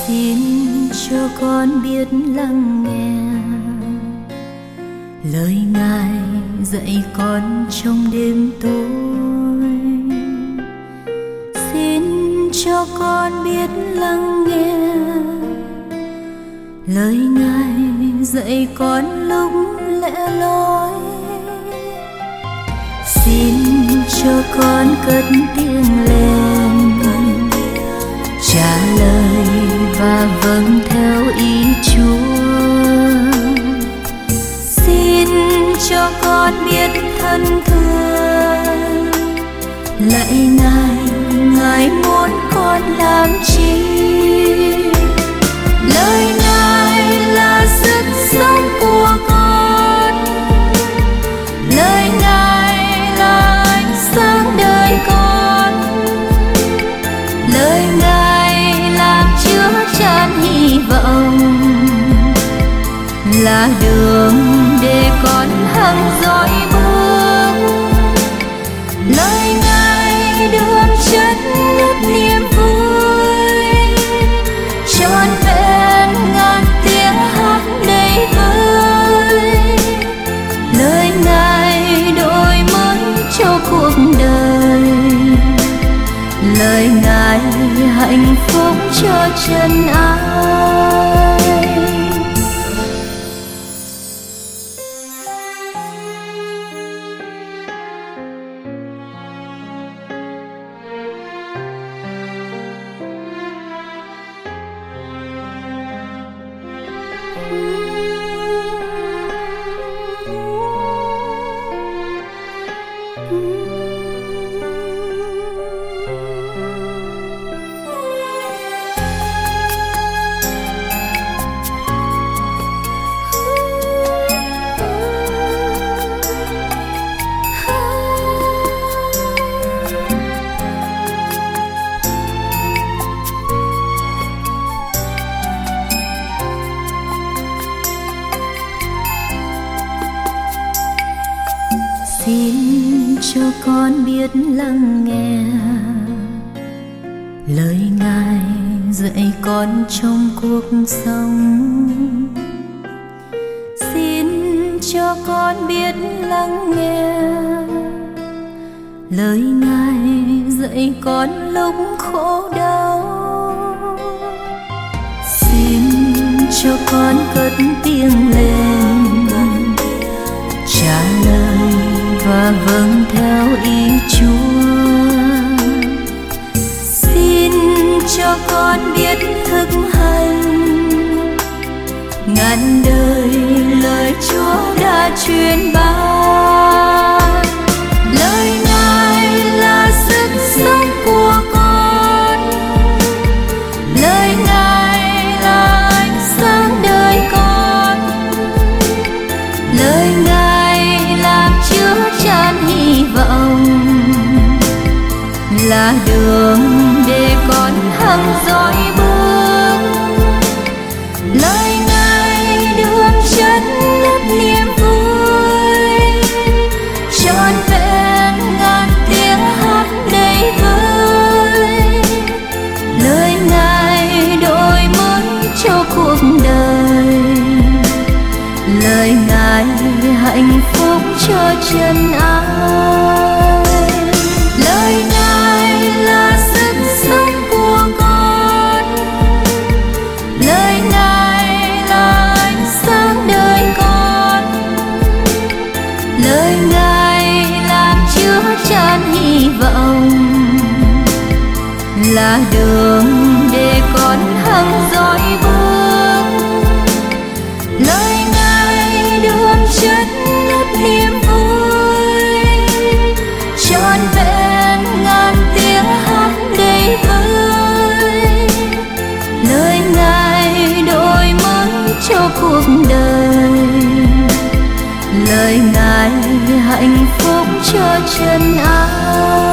Xin cho con biết lắng nghe lời Ngài dạy con trong đêm tối. Xin cho con biết lắng nghe lời Ngài dạy con lúc lẻ loi. Xin cho con cất tiếng lên trả lời và vâng theo ý Chúa. Xin cho con biết thân thương lạy Ngài, Ngài muốn con làm chi. Lời Ngài là sức sống của con, lời Ngài là ánh sáng đời con, lời Ngài làm chứa chan hy vọng, là đường để con hằng dõi bước. Lời Ngài đường chất ngất niềm vui, trọn vẹn ngàn tiếng hát đầy vơi. Lời Ngài đổi mới cho cuộc đời, lời Ngài hạnh phúc cho chân ai. Xin cho con biết lắng nghe lời Ngài dạy con trong cuộc sống. Xin cho con biết lắng nghe lời Ngài dạy con lúc khổ đau. Xin cho con cất tiếng lên trả lời và vâng theo ý Chúa. Xin cho con biết thực hành ngàn đời lời Chúa đã truyền ban. Lời Ngài là sức sống của con, lời Ngài là ánh sáng đời con, lời Ngài làm chứa chan hy vọng, là đường để con hằng dõi bước. Lời Ngài đường chất ngất niềm vui, trọn vẹn ngàn tiếng hát đầy vơi. Lời Ngài đổi mới cho cuộc đời, lời Ngài hạnh phúc cho chân ai. Lời Ngài là sức sống của con, lời Ngài là ánh sáng đời con, lời Ngài làm chứa chan hy vọng, là đường để con hằng dõi bước. Lời Ngài đường chất ngất niềm vui, trọn vẹn ngàn tiếng hát đầy vơi. Lời Ngài đổi mới cho cuộc đời, lời Ngài hạnh phúc cho chân ai.